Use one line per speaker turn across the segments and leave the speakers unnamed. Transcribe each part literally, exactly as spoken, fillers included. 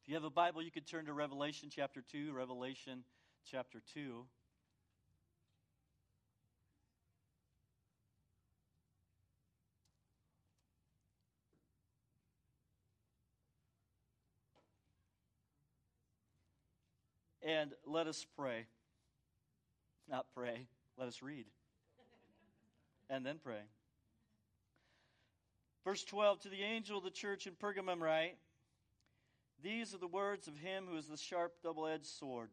If you have a Bible, you could turn to Revelation chapter two, Revelation chapter two. And let us pray. Not pray, let us read. And then pray. Verse twelve, to the angel of the church in Pergamum write, these are the words of him who is the sharp double-edged sword.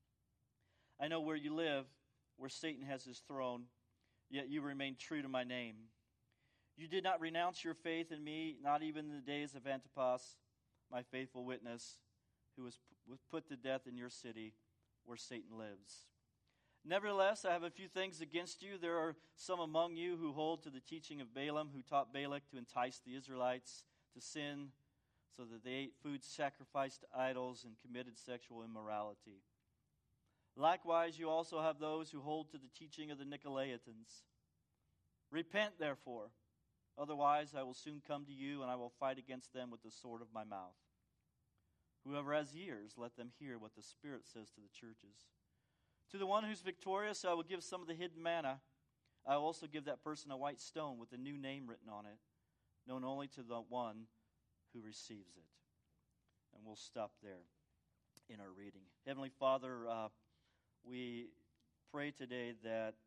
I know where you live, where Satan has his throne, yet you remain true to my name. You did not renounce your faith in me, not even in the days of Antipas, my faithful witness, who was put to death in your city where Satan lives. Nevertheless, I have a few things against you. There are some among you who hold to the teaching of Balaam, who taught Balak to entice the Israelites to sin, so that they ate food sacrificed to idols and committed sexual immorality. Likewise, you also have those who hold to the teaching of the Nicolaitans. Repent, therefore, otherwise I will soon come to you, and I will fight against them with the sword of my mouth. Whoever has ears, let them hear what the Spirit says to the churches. To the one who's victorious, I will give some of the hidden manna. I will also give that person a white stone with a new name written on it, known only to the one who receives it. And we'll stop there in our reading. Heavenly Father, uh, we pray today that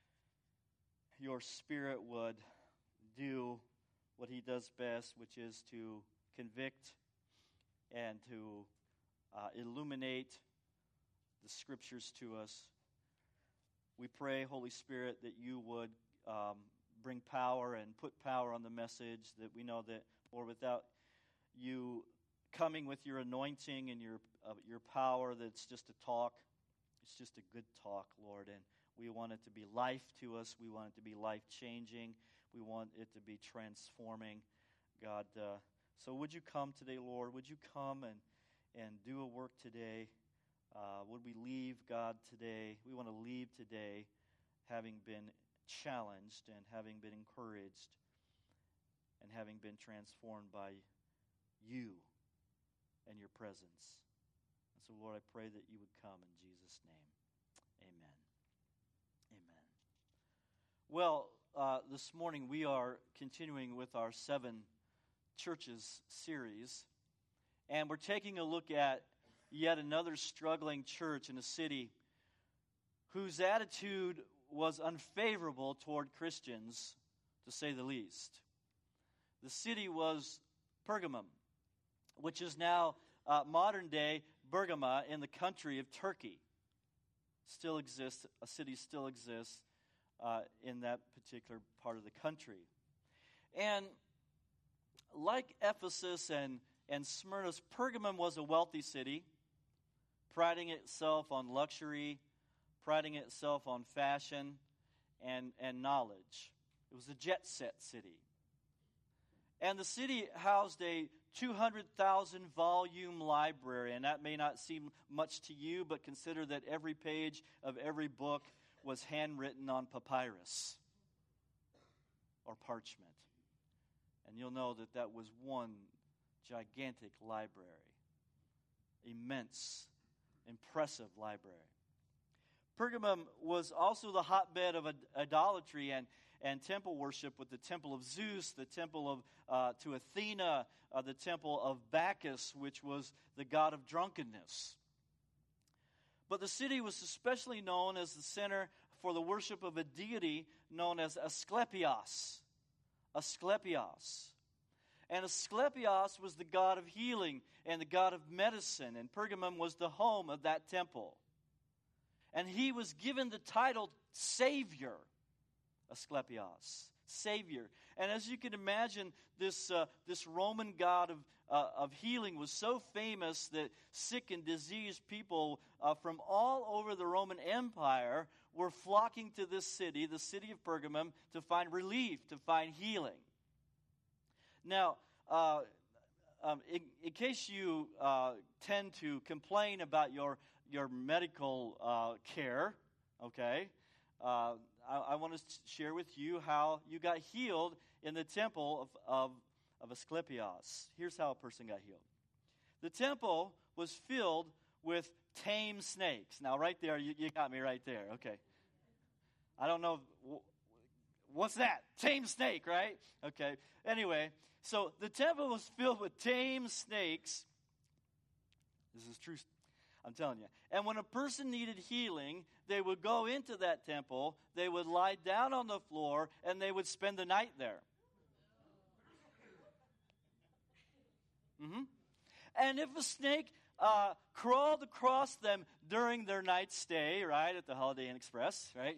your Spirit would do what he does best, which is to convict and to uh, illuminate the Scriptures to us. We pray, Holy Spirit, that you would um, bring power and put power on the message, that we know that, Lord, without you coming with your anointing and your uh, your power, that it's just a talk. It's just a good talk, Lord, and we want it to be life to us. We want it to be life-changing. We want it to be transforming, God. Uh, so would you come today, Lord? Would you come and, and do a work today? Uh, would we leave, God, today? We want to leave today having been challenged and having been encouraged and having been transformed by you and your presence. And so, Lord, I pray that you would come in Jesus' name. Amen. Amen. Well, uh, this morning we are continuing with our Seven Churches series, and we're taking a look at yet another struggling church in a city whose attitude was unfavorable toward Christians, to say the least. The city was Pergamum, which is now uh, modern-day Bergama in the country of Turkey. Still exists, a city still exists uh, in that particular part of the country. And like Ephesus and, and Smyrna, Pergamum was a wealthy city, priding itself on luxury, priding itself on fashion and, and knowledge. It was a jet-set city. And the city housed a two hundred thousand volume library, and that may not seem much to you, but consider that every page of every book was handwritten on papyrus or parchment. And you'll know that that was one gigantic library, immense, impressive library. Pergamum was also the hotbed of idolatry and, and temple worship, with the temple of Zeus, the temple of uh, to Athena, uh, the temple of Bacchus, which was the god of drunkenness. But the city was especially known as the center for the worship of a deity known as Asclepios. Asclepios. And Asclepios was the god of healing and the god of medicine, and Pergamum was the home of that temple. And he was given the title Savior, Asclepios, Savior. And as you can imagine, this uh, this Roman god of uh, of healing was so famous that sick and diseased people uh, from all over the Roman Empire were flocking to this city, the city of Pergamum, to find relief, to find healing. Now, uh, um, in, in case you uh, tend to complain about your your medical uh, care, okay, uh, I, I want to share with you how you got healed in the temple of, of, of Asclepios. Here's how a person got healed. The temple was filled with tame snakes. Now, right there, you, you got me right there. Okay. I don't know. What's that? Tame snake, right? Okay. Anyway, so the temple was filled with tame snakes. This is true. I'm telling you. And when a person needed healing, they would go into that temple, they would lie down on the floor, and they would spend the night there. Mm-hmm. And if a snake uh, crawled across them during their night stay, right, at the Holiday Inn Express, right,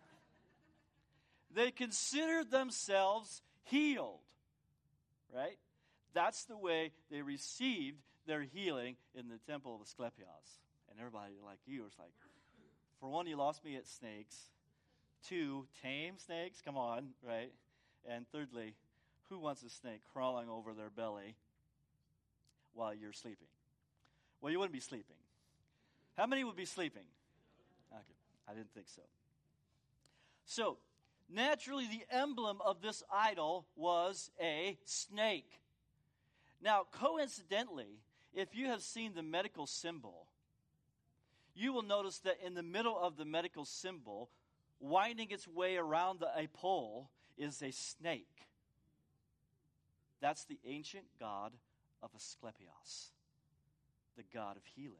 they considered themselves healed, right? That's the way they received their healing in the temple of Asclepios. And everybody like you was like, for one, you lost me at snakes. Two, tame snakes, come on, right? And thirdly, who wants a snake crawling over their belly while you're sleeping? Well, you wouldn't be sleeping. How many would be sleeping? Okay, I didn't think so. So, naturally, the emblem of this idol was a snake. Now, coincidentally, if you have seen the medical symbol, you will notice that in the middle of the medical symbol, winding its way around the, a pole, is a snake. That's the ancient god of Asclepios, the god of healing.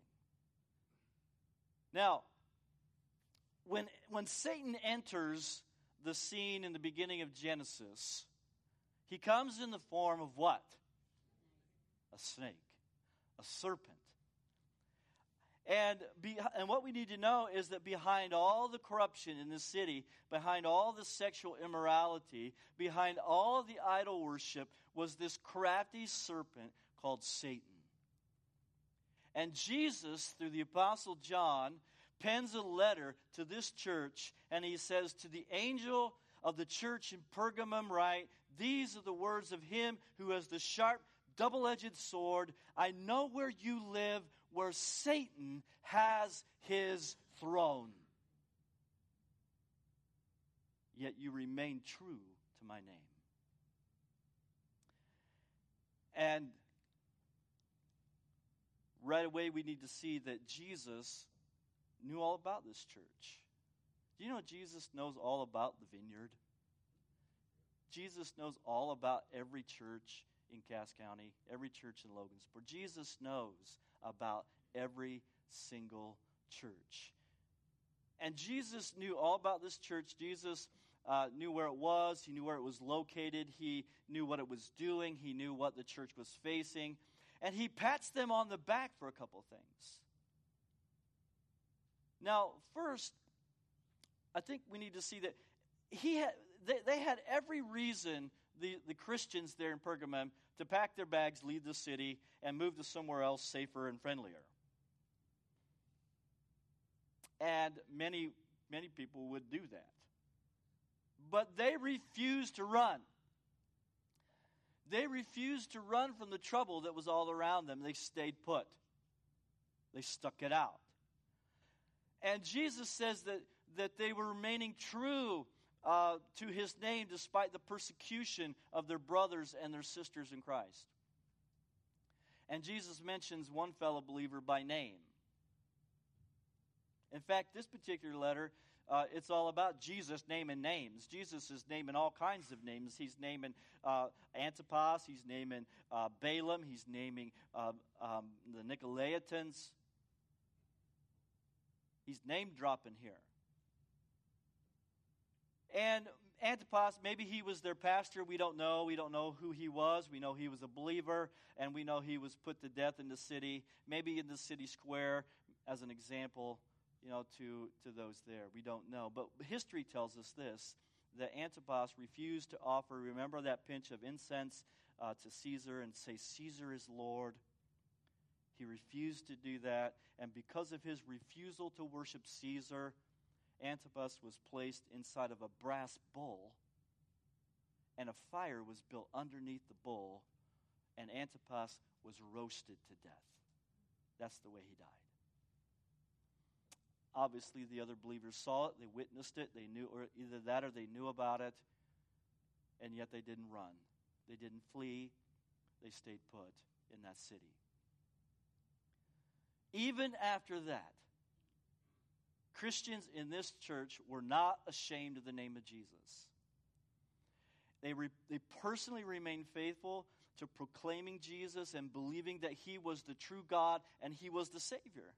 Now, when, when Satan enters the scene in the beginning of Genesis, he comes in the form of what? A snake, a serpent. And, be, and what we need to know is that behind all the corruption in the city, behind all the sexual immorality, behind all the idol worship, was this crafty serpent called Satan. And Jesus, through the Apostle John, pens a letter to this church, and he says, to the angel of the church in Pergamum write, these are the words of him who has the sharp, double-edged sword. I know where you live, where Satan has his throne. Yet you remain true to my name. And right away we need to see that Jesus knew all about this church. Do you know Jesus knows all about the vineyard? Jesus knows all about every church in Cass County, every church in Logansport. Jesus knows about every single church. And Jesus knew all about this church. Jesus uh, knew where it was. He knew where it was located. He knew what it was doing. He knew what the church was facing. And he pats them on the back for a couple things. Now, first, I think we need to see that he had, they, they had every reason, the, the Christians there in Pergamum, to pack their bags, leave the city, and move to somewhere else safer and friendlier. And many, many people would do that. But they refused to run. They refused to run from the trouble that was all around them. They stayed put. They stuck it out. And Jesus says that, that they were remaining true uh, to his name despite the persecution of their brothers and their sisters in Christ. And Jesus mentions one fellow believer by name. In fact, this particular letter, uh, it's all about Jesus naming names. Jesus is naming all kinds of names. He's naming uh, Antipas. He's naming uh, Balaam. He's naming uh, um, the Nicolaitans. He's name dropping here. And Antipas, maybe he was their pastor. We don't know. We don't know who he was. We know he was a believer, and we know he was put to death in the city, maybe in the city square as an example, you know, to, to those there. We don't know. But history tells us this, that Antipas refused to offer, remember that pinch of incense uh, to Caesar and say, Caesar is Lord. He refused to do that, and because of his refusal to worship Caesar, Antipas was placed inside of a brass bull, and a fire was built underneath the bull, and Antipas was roasted to death. That's the way he died. Obviously, the other believers saw it, they witnessed it, they knew, or either that or they knew about it, and yet they didn't run. They didn't flee. They stayed put in that city. even after that, Christians in this church were not ashamed of the name of Jesus. They, re, they personally remained faithful to proclaiming Jesus and believing that he was the true God and he was the Savior.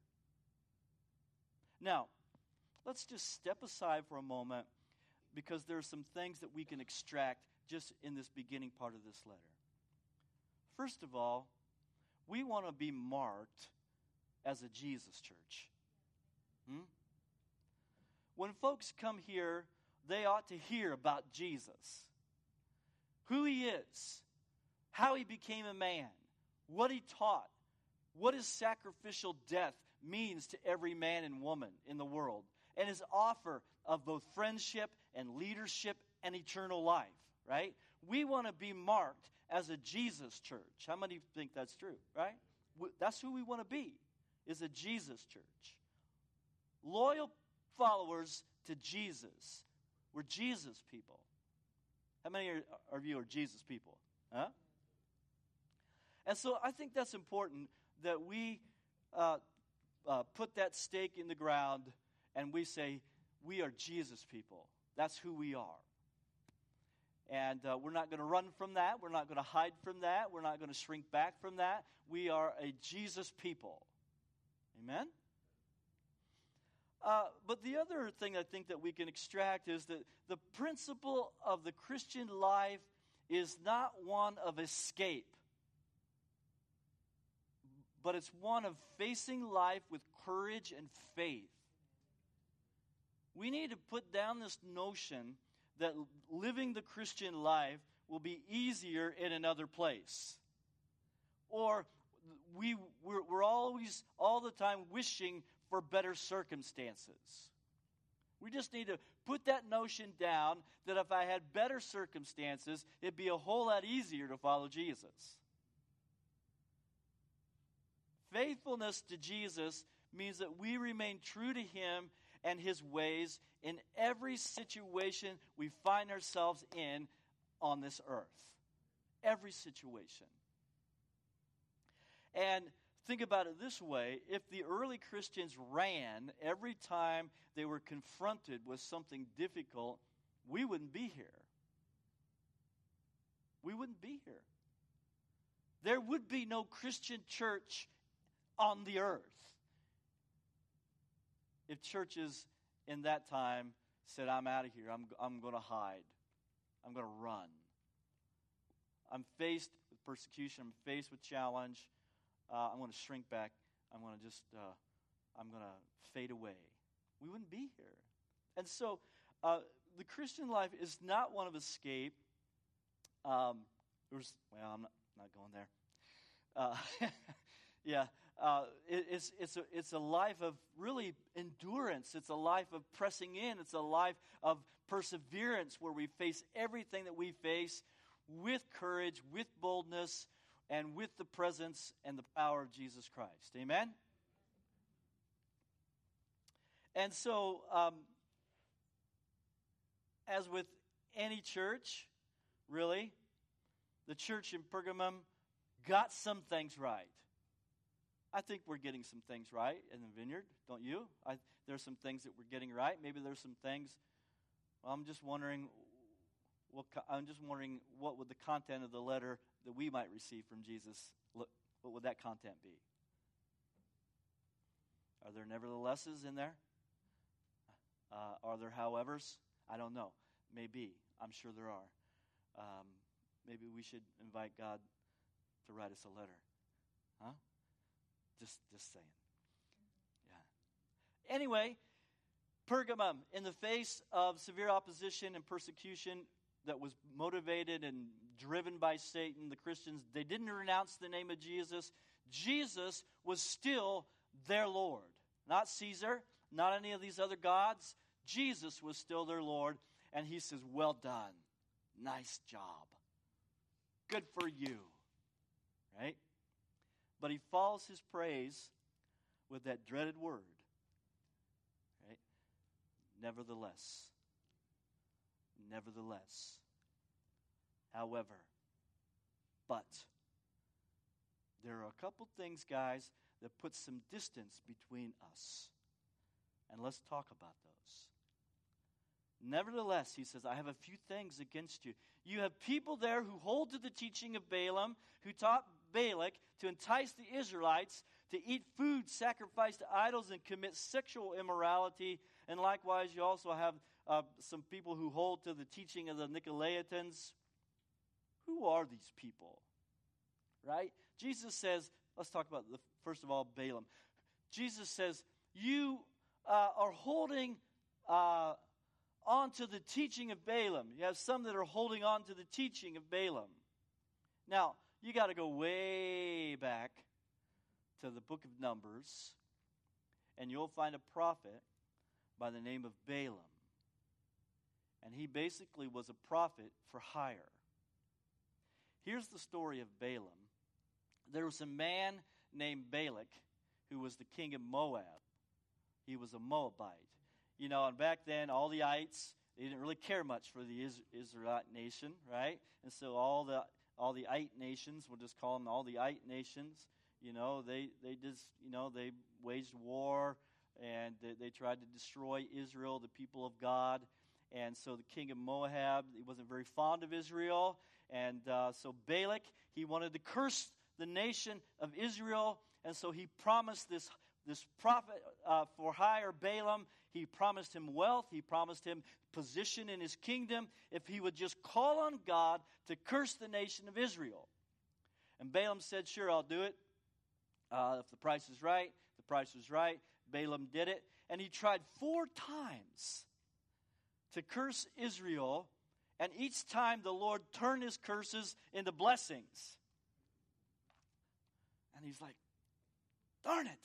Now, let's just step aside for a moment because there are some things that we can extract just in this beginning part of this letter. First of all, we want to be marked as a Jesus church. Hmm? When folks come here, they ought to hear about Jesus. Who he is, how he became a man, what he taught, what his sacrificial death means to every man and woman in the world, and his offer of both friendship and leadership and eternal life, right? We want to be marked as a Jesus church. How many think that's true, right? That's who we want to be, is a Jesus church. Loyal followers to Jesus. We're Jesus people. How many of you are Jesus people? Huh? And so I think that's important that we uh, uh, put that stake in the ground and we say, we are Jesus people. That's who we are. And uh, we're not going to run from that. We're not going to hide from that. We're not going to shrink back from that. We are a Jesus people. Amen? Uh, but the other thing I think that we can extract is that the principle of the Christian life is not one of escape, but it's one of facing life with courage and faith. We need to put down this notion that living the Christian life will be easier in another place. Or we, we're, we're always, all the time, wishing for better circumstances. We just need to put that notion down that if I had better circumstances, it'd be a whole lot easier to follow Jesus. Faithfulness to Jesus means that we remain true to him and his ways in every situation we find ourselves in on this earth. Every situation. And think about it this way. If the early Christians ran every time they were confronted with something difficult, we wouldn't be here. We wouldn't be here. There would be no Christian church on the earth if churches in that time said, I'm out of here, I'm, I'm going to hide, I'm going to run. I'm faced with persecution, I'm faced with challenge, uh, I'm going to shrink back, I'm going to just, uh, I'm going to fade away. We wouldn't be here. And so uh, the Christian life is not one of escape. Um, there's, well, I'm not, not going there. Uh, yeah. Uh, it, it's it's a it's a life of really endurance. It's a life of pressing in. It's a life of perseverance where we face everything that we face with courage, with boldness, and with the presence and the power of Jesus Christ. Amen? And so, um, as with any church, really, the church in Pergamum got some things right. I think we're getting some things right in the vineyard, don't you? I, there's some things that we're getting right. Maybe there's some things. Well, I'm just wondering. What, I'm just wondering what would the content of the letter that we might receive from Jesus. What would that content be? Are there neverthelesses in there? Uh, are there howevers? I don't know. Maybe. I'm sure there are. Um, maybe we should invite God to write us a letter. Huh? Just, just saying. Yeah. Anyway, Pergamum, in the face of severe opposition and persecution that was motivated and driven by Satan, the Christians, they didn't renounce the name of Jesus. Jesus was still their Lord. Not Caesar, not any of these other gods. Jesus was still their Lord. And he says, well done. Nice job. Good for you. Right? But he follows his praise with that dreaded word. Right? Nevertheless. Nevertheless. However. But. There are a couple things, guys, that puts some distance between us. And let's talk about those. Nevertheless, he says, I have a few things against you. You have people there who hold to the teaching of Balaam, who taught Balak to entice the Israelites to eat food sacrificed to idols and commit sexual immorality. And likewise, you also have uh, some people who hold to the teaching of the Nicolaitans. Who are these people? Right? Jesus says, let's talk about, the first of all, Balaam. Jesus says, you uh, are holding uh, on to the teaching of Balaam. You have some that are holding on to the teaching of Balaam. Now, you got to go way back to the book of Numbers, and you'll find a prophet by the name of Balaam. And he basically was a prophet for hire. Here's the story of Balaam. There was a man named Balak who was the king of Moab. He was a Moabite. You know, and back then, all the ites, they didn't really care much for the Israelite nation, right? And so all the all the ite nations, we'll just call them all the ite nations, you know, they, they just, you know, they waged war, and they, they tried to destroy Israel, the people of God. And so the king of Moab, he wasn't very fond of Israel. And uh, so Balak, he wanted to curse the nation of Israel. And so he promised this, this prophet uh, for hire, Balaam, he promised him wealth. He promised him position in his kingdom if he would just call on God to curse the nation of Israel. And Balaam said, sure, I'll do it. Uh, if the price is right, the price was right. Balaam did it. And he tried four times to curse Israel, and each time the Lord turned his curses into blessings. And he's like, darn it.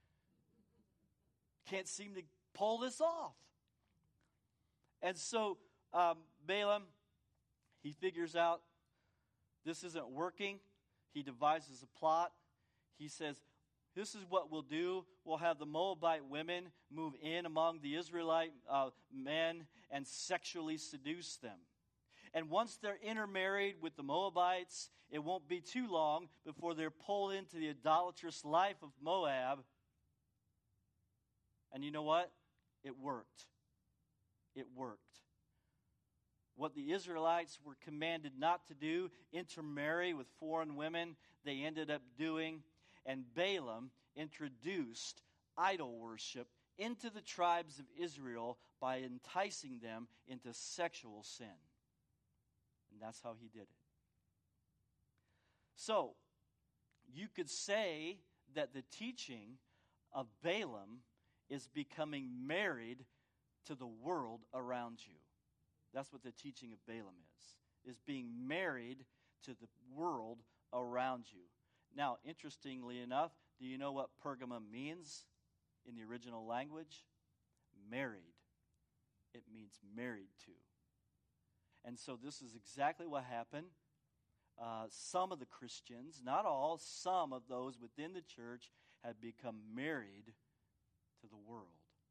Can't seem to pull this off. And so um, Balaam, he figures out this isn't working. He devises a plot. He says, this is what we'll do. We'll have the Moabite women move in among the Israelite uh, men and sexually seduce them. And once they're intermarried with the Moabites, it won't be too long before they're pulled into the idolatrous life of Moab. And you know what? It worked. It worked. What the Israelites were commanded not to do, intermarry with foreign women, they ended up doing. And Balaam introduced idol worship into the tribes of Israel by enticing them into sexual sin. And that's how he did it. So, you could say that the teaching of Balaam is becoming married to the world around you. That's what the teaching of Balaam is, is being married to the world around you. Now, interestingly enough, do you know what Pergamum means in the original language? Married. It means married to. And so this is exactly what happened. Uh, some of the Christians, not all, some of those within the church had become married to the world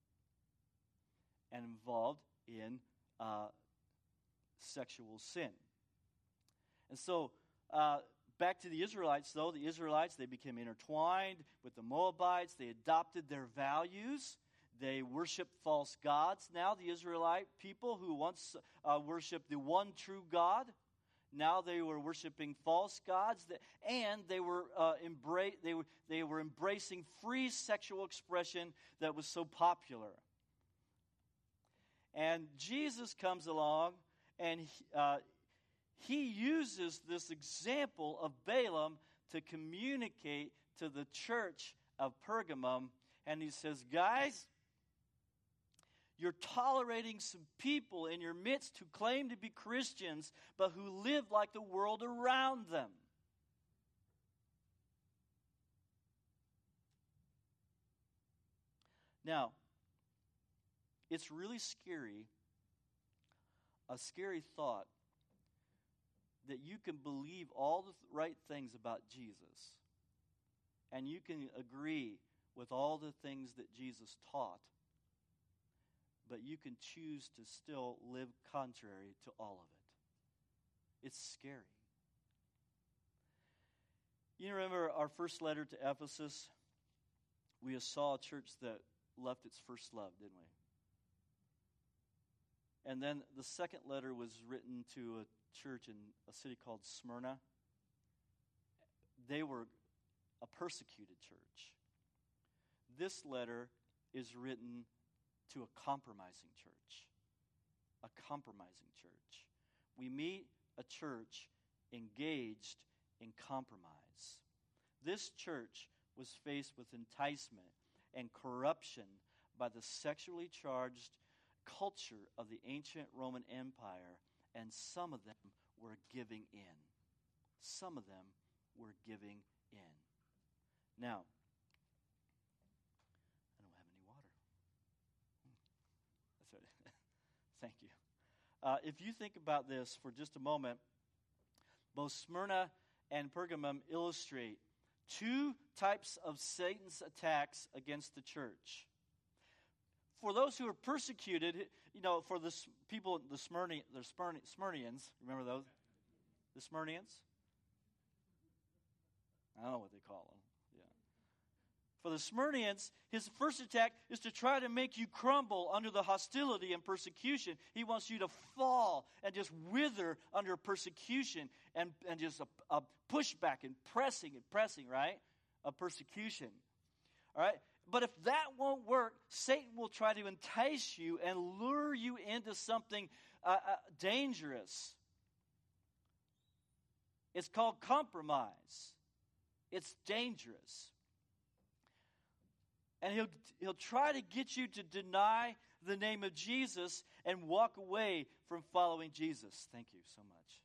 and involved in uh, sexual sin. And so, uh, back to the Israelites, though, the Israelites, they became intertwined with the Moabites. They adopted their values. They worshiped false gods. Now the Israelite people who once uh, worshiped the one true God, now they were worshiping false gods, that, and they were, uh, embra- they, were, they were embracing free sexual expression that was so popular. And Jesus comes along, and he, uh, he uses this example of Balaam to communicate to the church of Pergamum. And he says, guys, you're tolerating some people in your midst who claim to be Christians, but who live like the world around them. Now, it's really scary, a scary thought, that you can believe all the right things about Jesus, and you can agree with all the things that Jesus taught, but you can choose to still live contrary to all of it. It's scary. You remember our first letter to Ephesus? we saw a church that left its first love, didn't we? And then the second letter was written to a church in a city called Smyrna. They were a persecuted church. This letter is written to a compromising church. A compromising church. We meet a church engaged in compromise. This church was faced with enticement and corruption by the sexually charged culture of the ancient Roman Empire, and some of them were giving in. Some of them were giving in. Now, I don't have any water. That's right. Thank you. Uh, if you think about this for just a moment, both Smyrna and Pergamum illustrate two types of Satan's attacks against the church. For those who are persecuted, you know, for the people, the Smyrna, the Smyrna, Smyrnians, remember those? The Smyrnians? I don't know what they call them. Yeah. For the Smyrnians, his first attack is to try to make you crumble under the hostility and persecution. He wants you to fall and just wither under persecution and, and just a, a pushback and pressing and pressing, right? Of persecution. All right? But if that won't work, Satan will try to entice you and lure you into something uh, uh, dangerous. It's called compromise. It's dangerous. And he'll, he'll try to get you to deny the name of Jesus and walk away from following Jesus. Thank you so much.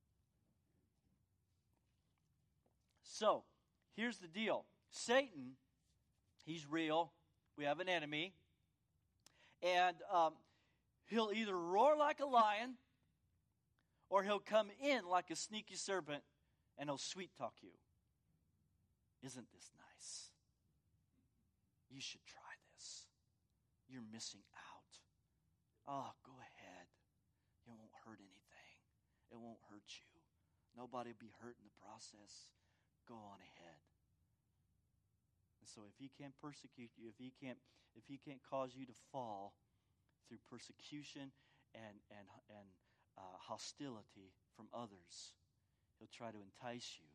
So, here's the deal. Satan, he's real. We have an enemy. And um, he'll either roar like a lion or he'll come in like a sneaky serpent and he'll sweet talk you. Isn't this nice? You should try this. You're missing out. Oh, go ahead. It won't hurt anything. It won't hurt you. Nobody will be hurt in the process. Go on ahead. And so if he can't persecute you, if he can't, if he can't cause you to fall through persecution and and and uh, hostility from others, he'll try to entice you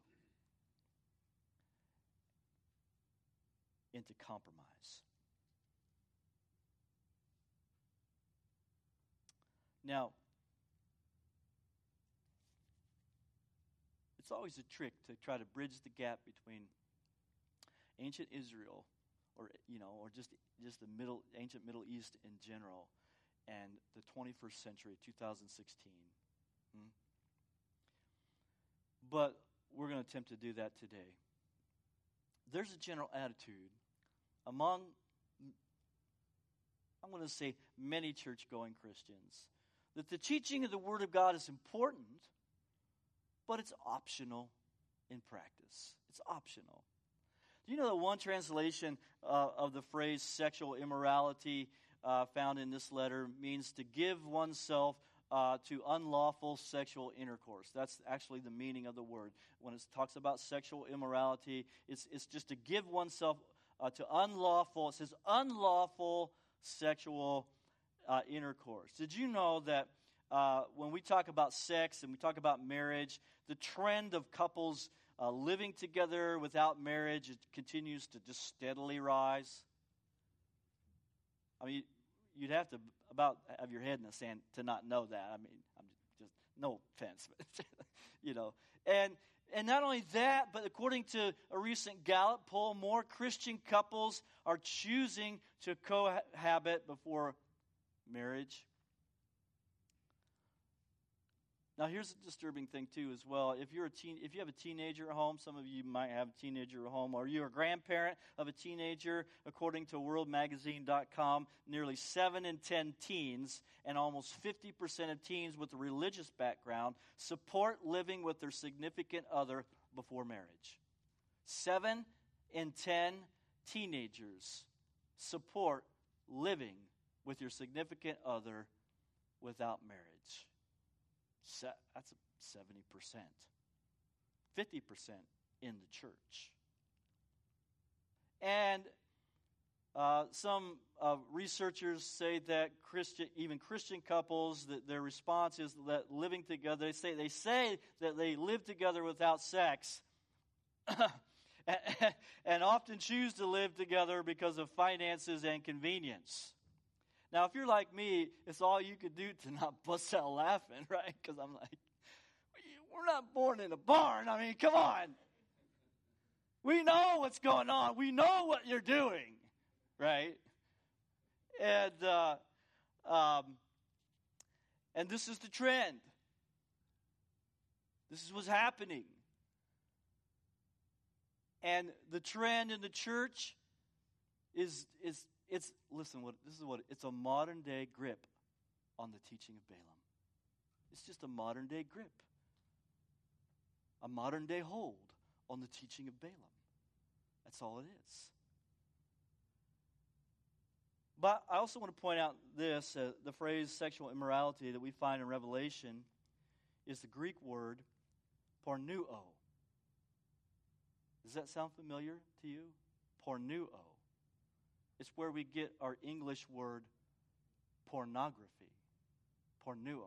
into compromise. Now, it's always a trick to try to bridge the gap between ancient Israel, or you know, or just just the middle ancient Middle East in general, and the twenty-first century, two thousand sixteen. Hmm? But we're going to attempt to do that today. There's a general attitude among, I'm going to say, many church-going Christians, that the teaching of the Word of God is important, but it's optional in practice. It's optional. Do you know that one translation uh, of the phrase sexual immorality uh, found in this letter means to give oneself uh, to unlawful sexual intercourse? That's actually the meaning of the word. When it talks about sexual immorality, it's, it's just to give oneself uh, to unlawful, it says unlawful sexual uh, intercourse. Did you know that uh, when we talk about sex and we talk about marriage, the trend of couples Uh, living together without marriage, it continues to just steadily rise? I mean, you'd have to about have your head in the sand to not know that. I mean, I'm just, no offense, but you know. And and not only that, but according to a recent Gallup poll, more Christian couples are choosing to cohabit before marriage. Now, here's a disturbing thing, too, as well. If you're a teen, if you have a teenager at home, some of you might have a teenager at home, or you're a grandparent of a teenager, according to world magazine dot com, nearly seven in ten teens and almost fifty percent of teens with a religious background support living with their significant other before marriage. seven in ten teenagers support living with your significant other without marriage. That's seventy percent. fifty percent in the church. And Uh, some uh, researchers say that Christian, even Christian couples, that their response is that living together, they say they say that they live together without sex, and, and often choose to live together because of finances and convenience. Now, if you're like me, it's all you could do to not bust out laughing, right? Because I'm like, we're not born in a barn. I mean, come on. We know what's going on. We know what you're doing. Right? And uh, um, and this is the trend. This is what's happening. And the trend in the church is is it's listen what this is what it's a modern day grip on the teaching of Balaam. It's just a modern day grip. A modern day hold on the teaching of Balaam. That's all it is. But I also want to point out this, uh, the phrase sexual immorality that we find in Revelation is the Greek word pornuo. Does that sound familiar to you? Pornuo. It's where we get our English word pornography. Pornuo.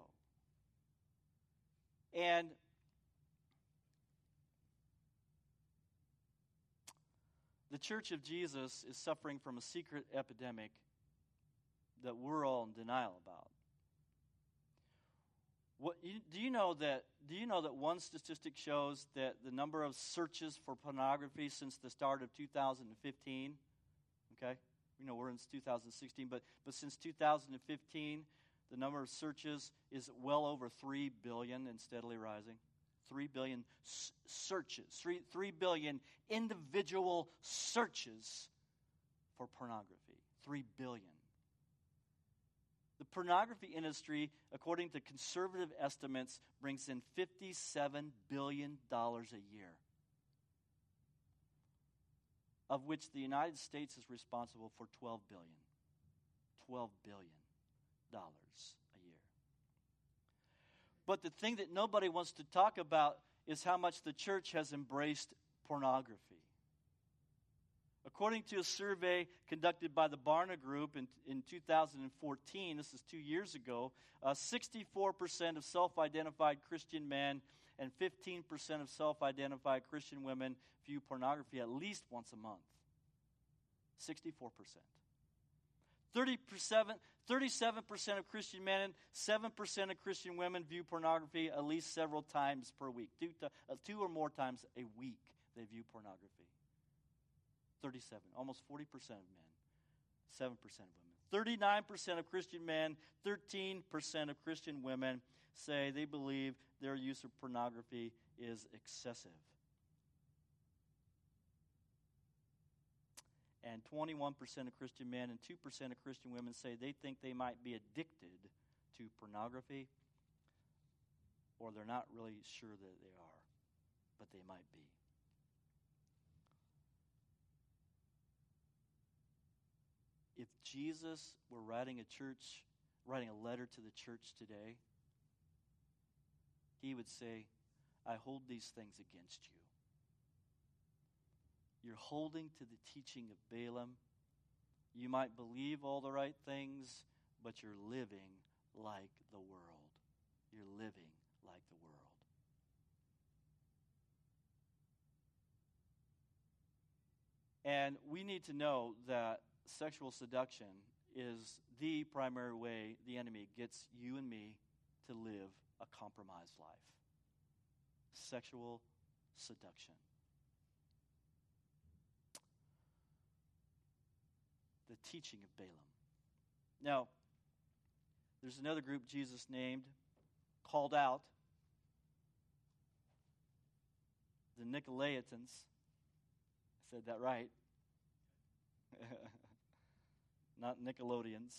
And the Church of Jesus is suffering from a secret epidemic that we're all in denial about. What you, do you know that? Do you know that one statistic shows that the number of searches for pornography since the start of two thousand fifteen, okay, you know we're in two thousand sixteen, but but since two thousand fifteen, the number of searches is well over three billion and steadily rising. Three billion s- searches, three three billion individual searches for pornography. Three billion. The pornography industry, according to conservative estimates, brings in fifty-seven billion dollars a year, of which the United States is responsible for twelve billion dollars. twelve billion dollars a year. But the thing that nobody wants to talk about is how much the church has embraced pornography. According to a survey conducted by the Barna Group in, in two thousand fourteen, this is two years ago, uh, sixty-four percent of self-identified Christian men and fifteen percent of self-identified Christian women view pornography at least once a month. sixty-four percent. thirty-seven percent of Christian men and seven percent of Christian women view pornography at least several times per week. Two, to, uh, two or more times a week they view pornography. thirty-seven, almost forty percent of men, seven percent of women. thirty-nine percent of Christian men, thirteen percent of Christian women say they believe their use of pornography is excessive. And twenty-one percent of Christian men and two percent of Christian women say they think they might be addicted to pornography, or they're not really sure that they are, but they might be. If Jesus were writing a church, writing a letter to the church today, he would say, I hold these things against you. You're holding to the teaching of Balaam. You might believe all the right things, but you're living like the world. You're living like the world. And we need to know that sexual seduction is the primary way the enemy gets you and me to live a compromised life. Sexual seduction. The teaching of Balaam. Now, there's another group Jesus named, called out, the Nicolaitans. I said that right. Not Nickelodeons.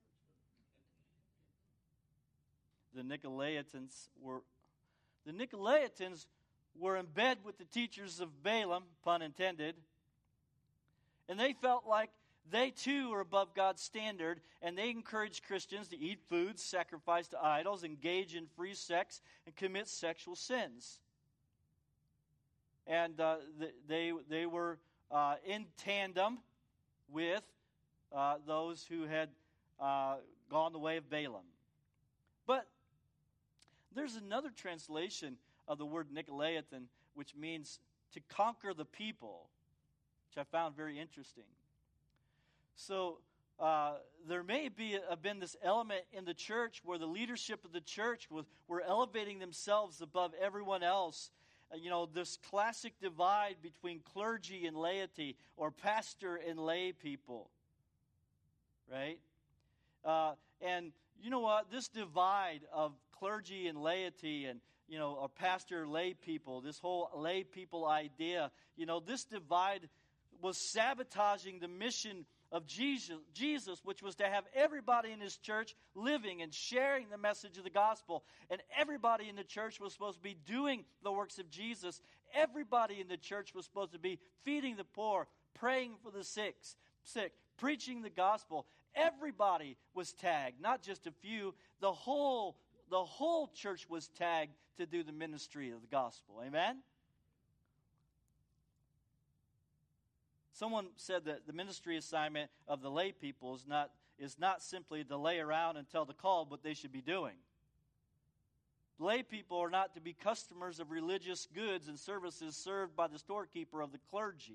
The Nicolaitans were the Nicolaitans were in bed with the teachers of Balaam, pun intended, and they felt like they too were above God's standard, and they encouraged Christians to eat foods sacrificed to idols, engage in free sex, and commit sexual sins. And uh, they they were uh, in tandem with uh, those who had uh, gone the way of Balaam. But there's another translation of the word Nicolaitan, which means to conquer the people, which I found very interesting. So uh, there may be have been this element in the church where the leadership of the church was, were elevating themselves above everyone else. Uh, you know, this classic divide between clergy and laity, or pastor and lay people, right? Uh, and you know what? This divide of clergy and laity, and you know, or pastor lay people, this whole lay people idea, you know, this divide was sabotaging the mission of Jesus, Jesus, which was to have everybody in his church living and sharing the message of the gospel. And everybody in the church was supposed to be doing the works of Jesus. Everybody in the church was supposed to be feeding the poor, praying for the sick, sick, preaching the gospel. Everybody was tagged, not just a few. The whole, the whole church was tagged to do the ministry of the gospel. Amen? Someone said that the ministry assignment of the lay people is not, is not simply to lay around and tell the call what they should be doing. Lay people are not to be customers of religious goods and services served by the storekeeper of the clergy.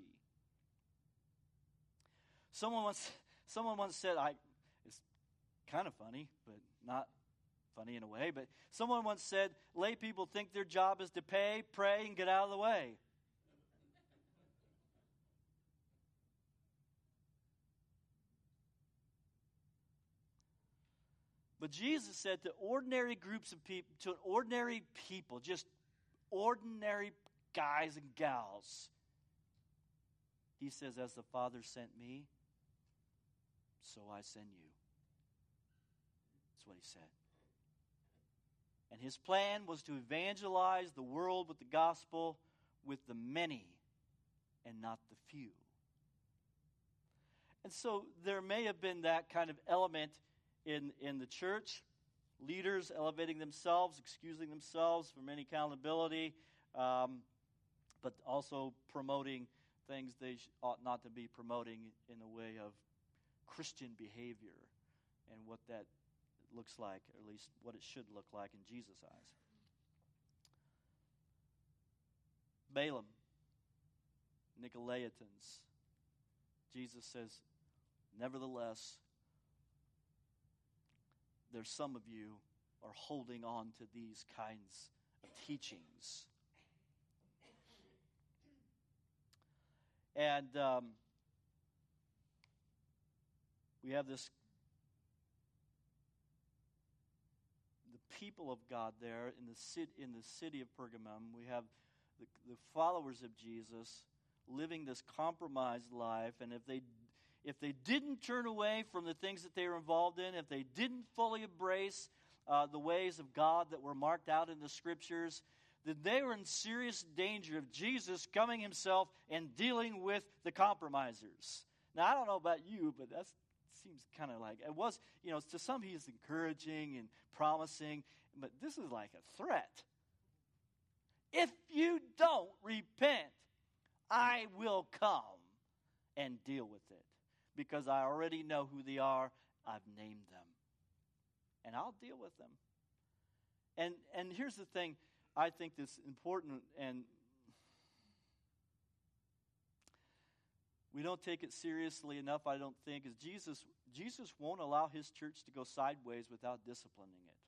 Someone once, someone once said, I, it's kind of funny, but not funny in a way, but someone once said, lay people think their job is to pay, pray, and get out of the way. But Jesus said to ordinary groups of people, to ordinary people, just ordinary guys and gals, he says, as the Father sent me, so I send you. That's what he said. And his plan was to evangelize the world with the gospel with the many and not the few. And so there may have been that kind of element in, in the church, leaders elevating themselves, excusing themselves from any accountability, um, but also promoting things they sh- ought not to be promoting in the way of Christian behavior and what that looks like, or at least what it should look like in Jesus' eyes. Balaam, Nicolaitans. Jesus says, nevertheless, there's some of you are holding on to these kinds of teachings. And um, we have this, the people of God there in the city, in the city of Pergamum. We have the, the followers of Jesus living this compromised life, and if they if they didn't turn away from the things that they were involved in, if they didn't fully embrace uh, the ways of God that were marked out in the Scriptures, then they were in serious danger of Jesus coming himself and dealing with the compromisers. Now, I don't know about you, but that seems kind of like, it was, you know, to some he's encouraging and promising, but this is like a threat. If you don't repent, I will come and deal with it, because I already know who they are. I've named them, and I'll deal with them. And and here's the thing I think that's important, and we don't take it seriously enough, I don't think, is Jesus, Jesus won't allow his church to go sideways without disciplining it.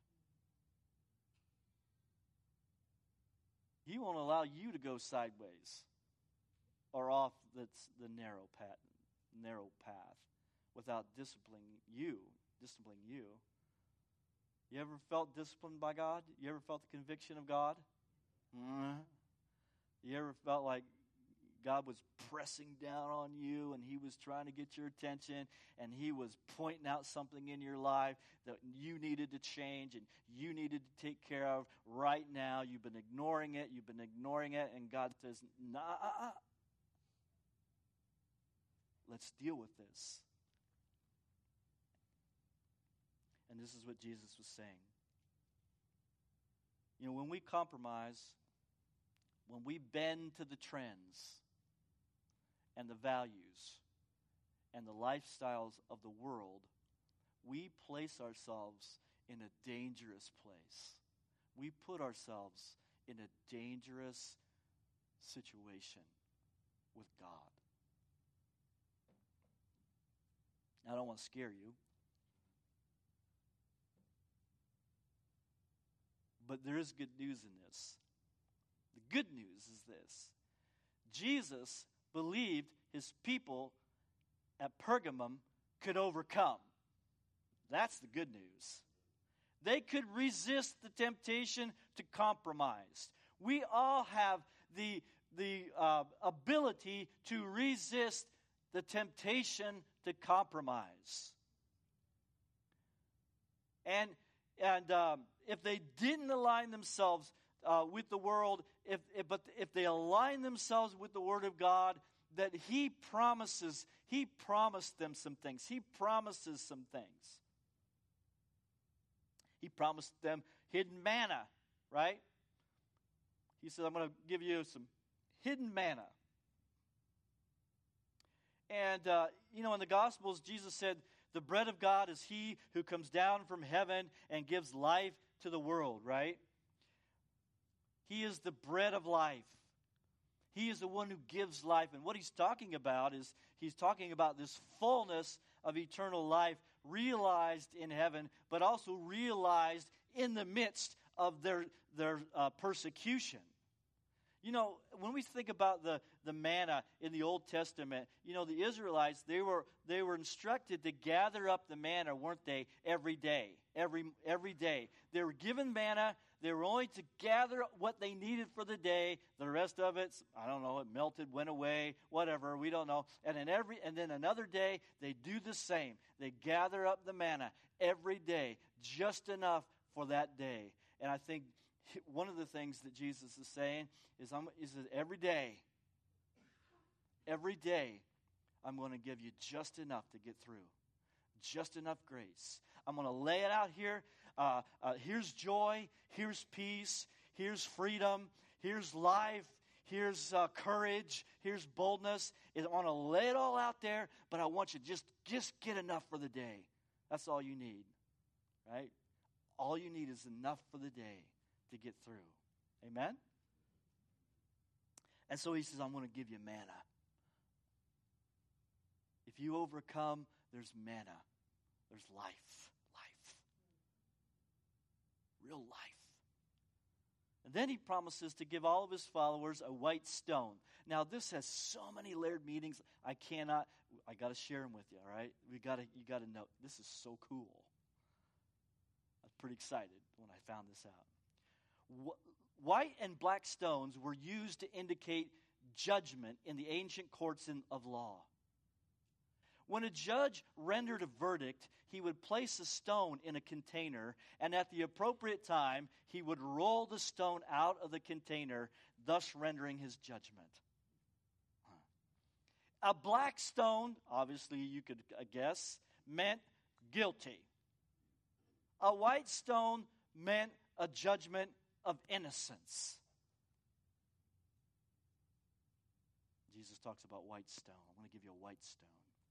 He won't allow you to go sideways or off that's the narrow path, narrow path without disciplining you, disciplining you. You ever felt disciplined by God? You ever felt the conviction of God? Mm-hmm. You ever felt like God was pressing down on you and he was trying to get your attention and he was pointing out something in your life that you needed to change and you needed to take care of right now? You've been ignoring it, you've been ignoring it, and God says, nah, let's deal with this. And this is what Jesus was saying. You know, when we compromise, when we bend to the trends and the values and the lifestyles of the world, we place ourselves in a dangerous place. We put ourselves in a dangerous situation with God. I don't want to scare you, but there is good news in this. The good news is this. Jesus believed his people at Pergamum could overcome. That's the good news. They could resist the temptation to compromise. We all have the, the uh, ability to resist the temptation to compromise. And, and um, if they didn't align themselves uh, with the world, if, if, but if they align themselves with the Word of God, that He promises, He promised them some things. He promises some things. He promised them hidden manna, right? He said, I'm going to give you some hidden manna. And, uh, you know, in the Gospels, Jesus said, the bread of God is He who comes down from heaven and gives life to the world, right? He is the bread of life. He is the one who gives life. And what he's talking about is he's talking about this fullness of eternal life realized in heaven, but also realized in the midst of their, their uh, persecution. You know, when we think about the, the manna in the Old Testament, you know, the Israelites, they were they were instructed to gather up the manna, weren't they, every day, every every day. They were given manna. They were only to gather what they needed for the day. The rest of it, I don't know, it melted, went away, whatever, we don't know. And then every and then another day, they do the same. They gather up the manna every day, just enough for that day. And I think one of the things that Jesus is saying is, I'm, is that every day, every day, I'm going to give you just enough to get through. Just enough grace. I'm going to lay it out here. Uh, uh, here's joy. Here's peace. Here's freedom. Here's life. Here's uh, courage. Here's boldness. I want to lay it all out there, but I want you to just, just get enough for the day. That's all you need, right? All you need is enough for the day to get through. Amen? And so he says, I'm going to give you manna. If you overcome, there's manna. There's life. Life. Real life. And then he promises to give all of his followers a white stone. Now, this has so many layered meanings. I cannot, I got to share them with you, all right? We got to, you got to know, this is so cool. I was pretty excited when I found this out. White and black stones were used to indicate judgment in the ancient courts of law. When a judge rendered a verdict, he would place a stone in a container, and at the appropriate time, he would roll the stone out of the container, thus rendering his judgment. A black stone, obviously you could guess, meant guilty. A white stone meant a judgment of innocence. Jesus talks about white stone. I'm going to give you a white stone.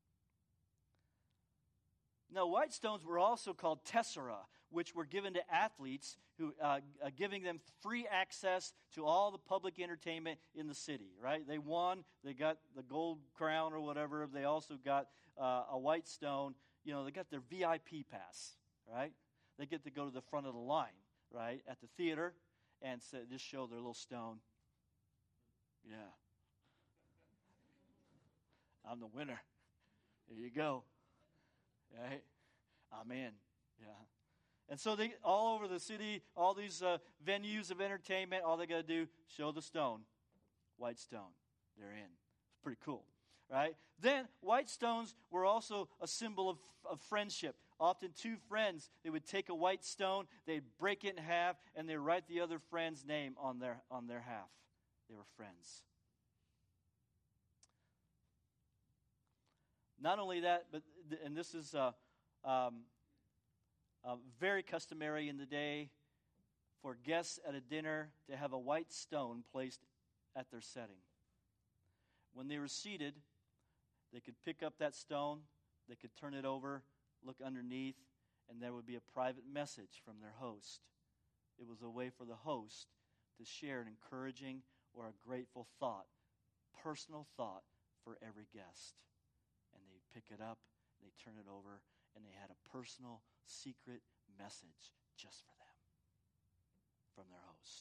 Now, white stones were also called tessera, which were given to athletes, who uh, uh, giving them free access to all the public entertainment in the city, right? They won. They got the gold crown or whatever. They also got uh, a white stone. You know, they got their V I P pass, right? They get to go to the front of the line, right, at the theater and so just show their little stone. Yeah. I'm the winner. There you go. Right? I'm in. Yeah. And so they all over the city, all these uh, venues of entertainment, all they got to do, show the stone. White stone. They're in. It's pretty cool. Right? Then white stones were also a symbol of, of friendship. Often two friends, they would take a white stone, they'd break it in half, and they'd write the other friend's name on their on their half. They were friends. Not only that, but and this is uh, um, uh, very customary in the day for guests at a dinner to have a white stone placed at their setting. When they were seated, They could pick up that stone, they could turn it over, look underneath, and there would be a private message from their host. It was a way for the host to share an encouraging or a grateful thought, personal thought for every guest. And they pick it up, they turn it over, and they had a personal, secret message just for them from their host.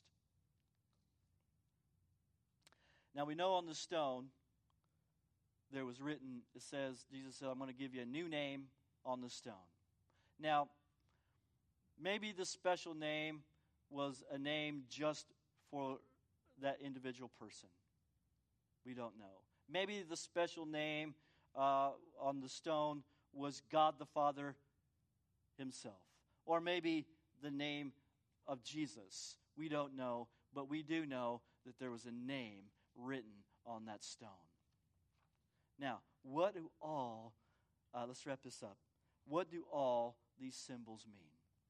Now we know on the stone there was written, it says, Jesus said, I'm going to give you a new name on the stone. Now, maybe the special name was a name just for that individual person. We don't know. Maybe the special name uh, on the stone was God the Father himself. Or maybe the name of Jesus. We don't know, but we do know that there was a name written on that stone. Now, what do all, uh, let's wrap this up. What do all these symbols mean?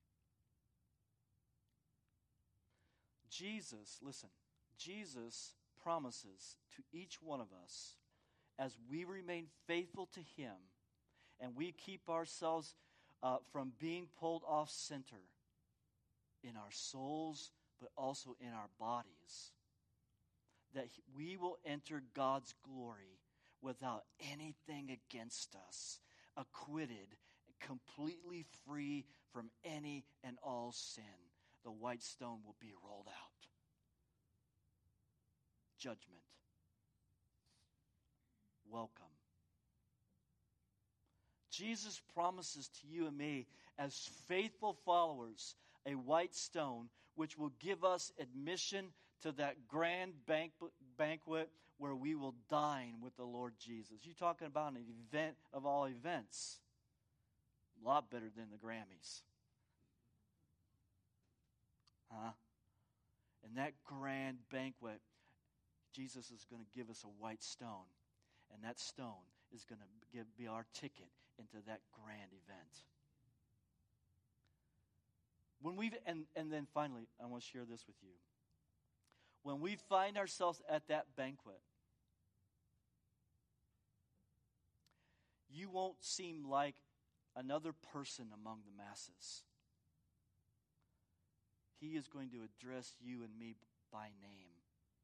Jesus, listen, Jesus promises to each one of us, as we remain faithful to him and we keep ourselves uh, from being pulled off center in our souls, but also in our bodies, that we will enter God's glory without anything against us, acquitted, completely free from any and all sin. The white stone will be rolled out. Judgment. Welcome. Jesus promises to you and me, as faithful followers, a white stone which will give us admission to that grand banquet, banquet where we will dine with the Lord Jesus. You're talking about an event of all events. A lot better than the Grammys. Huh? And that grand banquet, Jesus is going to give us a white stone. And that stone is going to give, be our ticket into that grand event. When we've, and, and then finally, I want to share this with you. When we find ourselves at that banquet, you won't seem like another person among the masses. He is going to address you and me by name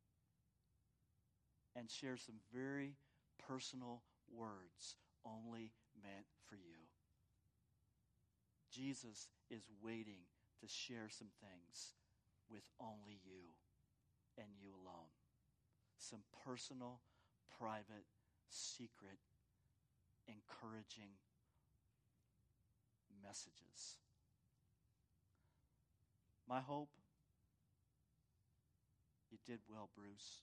and share some very personal words only meant for you. Jesus is waiting to share some things with only you and you alone. Some personal, private, secret, encouraging messages. My hope, you did well, Bruce.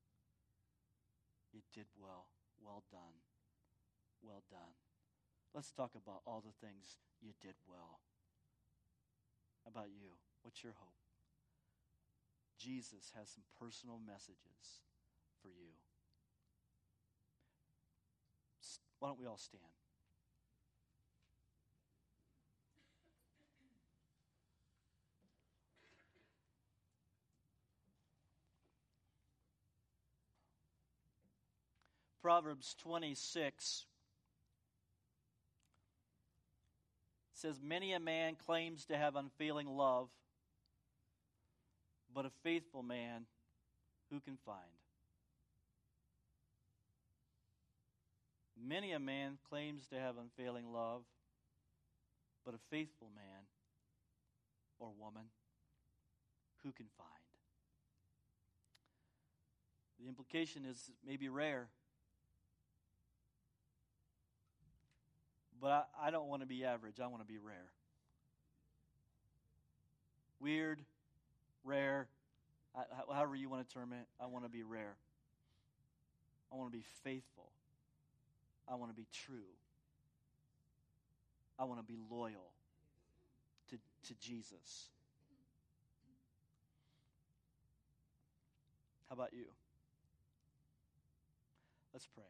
You did well. Well done. Well done. Let's talk about all the things you did well. How about you? What's your hope? Jesus has some personal messages for you. Why don't we all stand? Proverbs twenty-six says, many a man claims to have unfailing love, but a faithful man who can find? Many a man claims to have unfailing love, but a faithful man or woman who can find? The implication is maybe rare. But I, I don't want to be average. I want to be rare. Weird, rare, I, however you want to term it, I want to be rare. I want to be faithful. I want to be true. I want to be loyal to, to Jesus. How about you? Let's pray.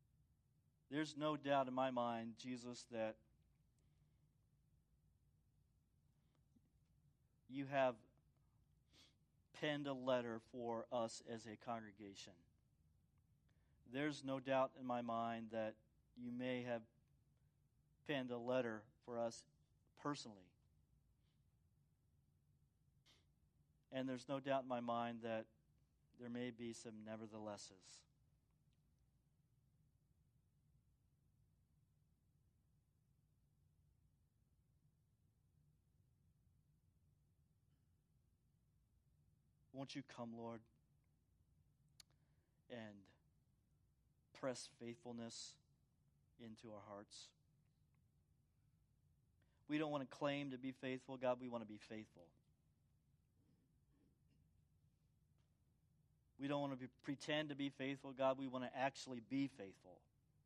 There's no doubt in my mind, Jesus, that you have penned a letter for us as a congregation. There's no doubt in my mind that you may have penned a letter for us personally. And there's no doubt in my mind that there may be some neverthelesses. Won't you come, Lord, and press faithfulness into our hearts? We don't want to claim to be faithful, God. We want to be faithful. We don't want to be, pretend to be faithful, God. We want to actually be faithful.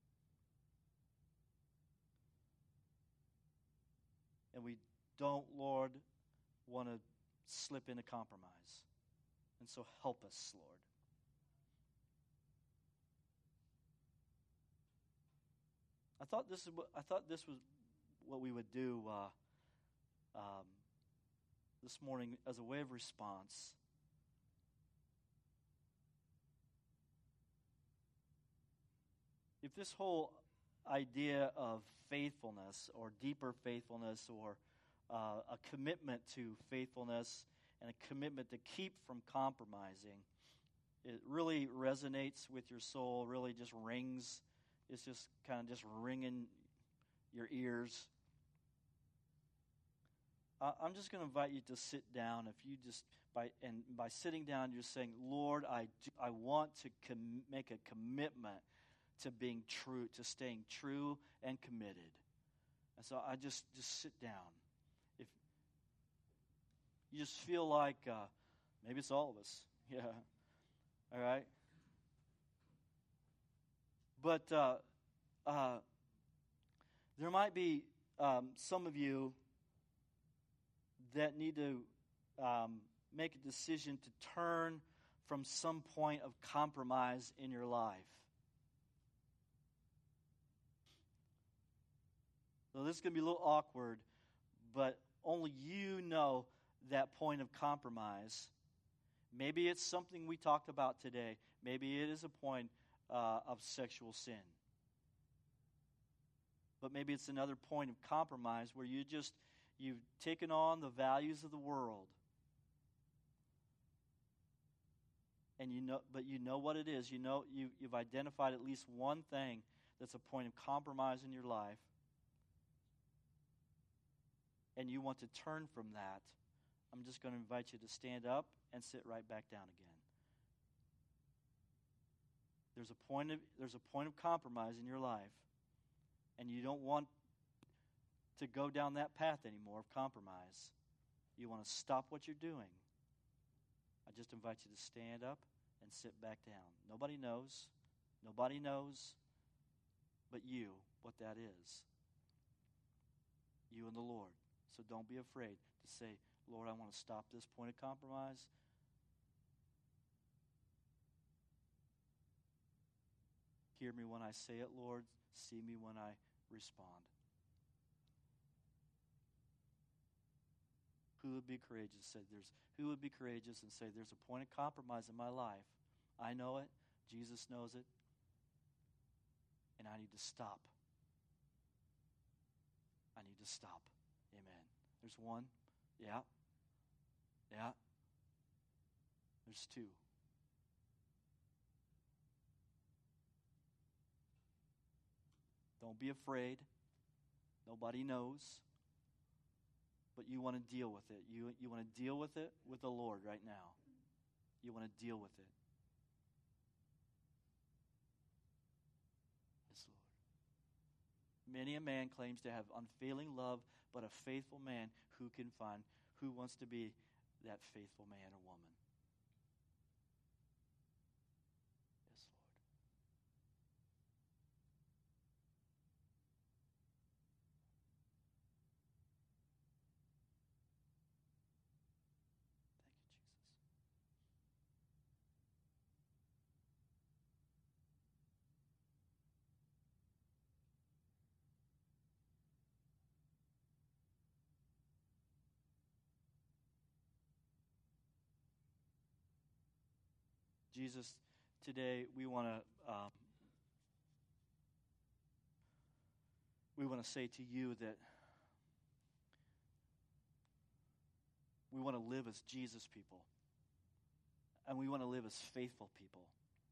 And we don't, Lord, want to slip into compromise. And so help us, Lord. I thought this is what I thought this was what we would do uh, um, this morning as a way of response. If this whole idea of faithfulness or deeper faithfulness or uh, a commitment to faithfulness and a commitment to keep from compromising, it really resonates with your soul, really just rings, it's just kind of just ringing your ears, uh, I'm just going to invite you to sit down. If you just, by and by sitting down, you're saying, Lord, I, do, I want to com- make a commitment to being true, to staying true and committed. And so I just, just sit down. If you just feel like, uh, maybe it's all of us. Yeah. All right. But uh, uh, there might be um, some of you that need to um, make a decision to turn from some point of compromise in your life. So this is going to be a little awkward, but only you know that point of compromise. Maybe it's something we talked about today. Maybe it is a point uh, of sexual sin. But maybe it's another point of compromise where you just, you've taken on the values of the world. And you know, but you know what it is. You know, you, you've identified at least one thing that's a point of compromise in your life. And you want to turn from that. I'm just going to invite you to stand up and sit right back down again. There's a point of there's a point of compromise in your life, and you don't want to go down that path anymore of compromise. You want to stop what you're doing. I just invite you to stand up and sit back down. Nobody knows. Nobody knows but you what that is. You and the Lord. So don't be afraid to say, Lord, I want to stop this point of compromise. Hear me when I say it, Lord. See me when I respond. Who would be courageous? Say there's who would be courageous and say there's a point of compromise in my life. I know it. Jesus knows it. And I need to stop. I need to stop. Amen. There's one. Yeah. Yeah. There's two. Don't be afraid. Nobody knows. But you want to deal with it. You, you want to deal with it with the Lord right now. You want to deal with it. Yes, Lord. Many a man claims to have unfailing love, but a faithful man who can find, who wants to be that faithful man or woman. Yes, Lord. Jesus, today we want to um, we want to say to you that we want to live as Jesus people, and we want to live as faithful people,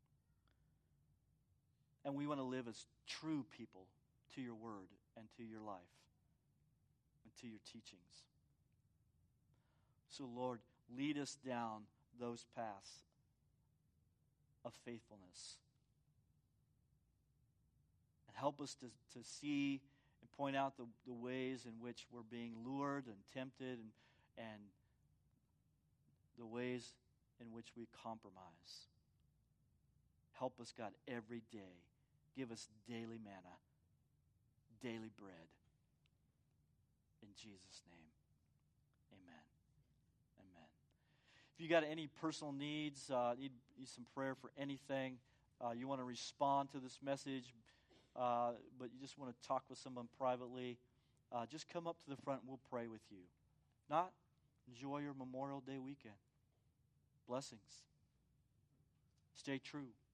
and we want to live as true people to your word and to your life and to your teachings. So, Lord, lead us down those paths of faithfulness. And help us to, to see and point out the, the ways in which we're being lured and tempted, and, and the ways in which we compromise. Help us, God, every day. Give us daily manna, daily bread. In Jesus' name, amen. Amen. If you got any personal needs, uh, need, need some prayer for anything, uh, you want to respond to this message, uh, but you just want to talk with someone privately, uh, just come up to the front and we'll pray with you. If not, enjoy your Memorial Day weekend. Blessings. Stay true.